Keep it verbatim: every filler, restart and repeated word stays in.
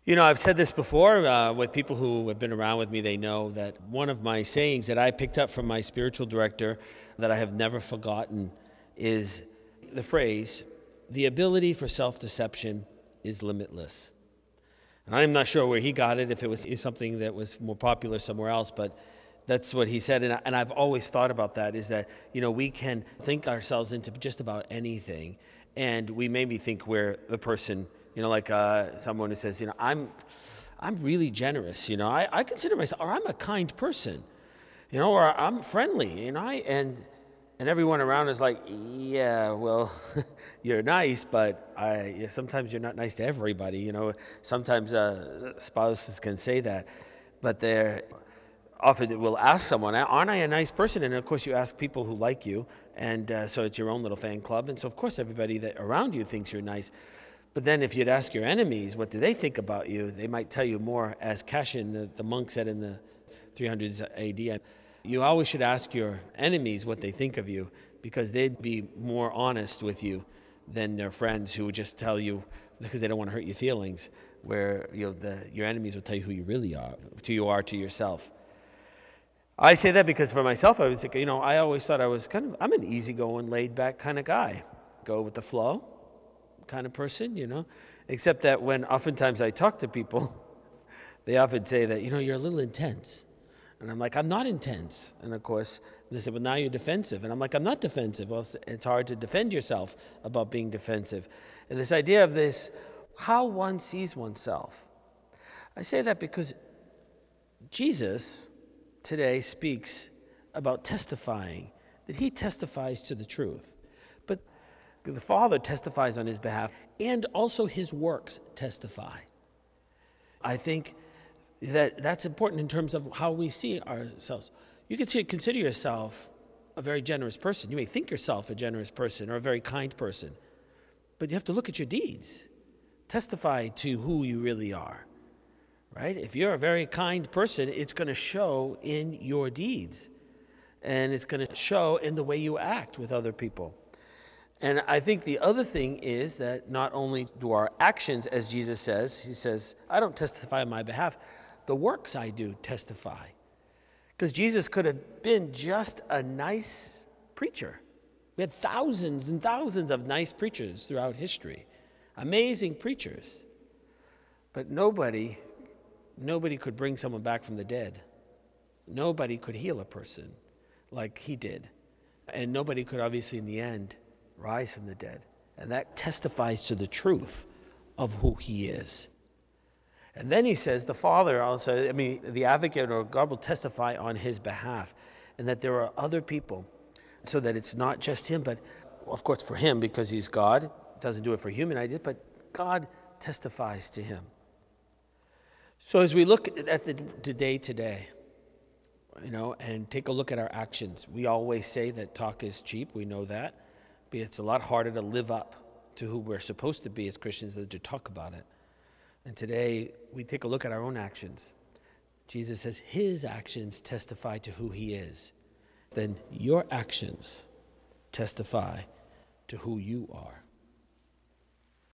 You know, I've said this before uh, with people who have been around with me. They know that one of my sayings that I picked up from my spiritual director that I have never forgotten is the phrase, the ability for self-deception is limitless. And I'm not sure where he got it, if it was something that was more popular somewhere else, but that's what he said. And, I, and I've always thought about that, is that, you know, we can think ourselves into just about anything, and we maybe think we're the person. You know, like uh, someone who says, you know, I'm I'm really generous, you know, I, I consider myself, or I'm a kind person, you know, or I'm friendly, you know, I, and and everyone around is like, yeah, well, you're nice, but I yeah, sometimes you're not nice to everybody, you know. Sometimes uh, spouses can say that, but they're often will ask someone, aren't I a nice person? And of course you ask people who like you, and uh, so it's your own little fan club, and so of course everybody that around you thinks you're nice. But then if you'd ask your enemies, what do they think about you? They might tell you more, as Cassian, the, the monk, said in the three hundreds A D. You always should ask your enemies what they think of you, because they'd be more honest with you than their friends who would just tell you because they don't want to hurt your feelings, where you know, the, your enemies will tell you who you really are, who you are to yourself. I say that because for myself, I was, you know, I always thought I was kind of, I'm an easygoing, laid-back kind of guy. Go with the flow kind of person, you know, except that when oftentimes I talk to people, they often say that, you know, you're a little intense. And I'm like, I'm not intense. And of course, they say, well, now you're defensive. And I'm like, I'm not defensive. Well, it's hard to defend yourself about being defensive. And this idea of this, how one sees oneself. I say that because Jesus today speaks about testifying, that he testifies to the truth. But the Father testifies on his behalf, and also his works testify. I think that that's important in terms of how we see ourselves. You can consider yourself a very generous person. You may think yourself a generous person or a very kind person, but you have to look at your deeds. Testify to who you really are, right? If you're a very kind person, it's going to show in your deeds, and it's going to show in the way you act with other people. And I think the other thing is that not only do our actions, as Jesus says, he says, I don't testify on my behalf, the works I do testify. Because Jesus could have been just a nice preacher. We had thousands and thousands of nice preachers throughout history, amazing preachers. But nobody, nobody could bring someone back from the dead. Nobody could heal a person like he did. And nobody could obviously in the end rise from the dead. And that testifies to the truth of who he is. And then he says the Father also, I mean, the advocate or God will testify on his behalf, and that there are other people, so that it's not just him, but of course for him, because he's God, doesn't do it for human ideas, but God testifies to him. So as we look at the day today, you know, and take a look at our actions, we always say that talk is cheap, we know that. But it's a lot harder to live up to who we're supposed to be as Christians than to talk about it. And today, we take a look at our own actions. Jesus says his actions testify to who he is. Then your actions testify to who you are.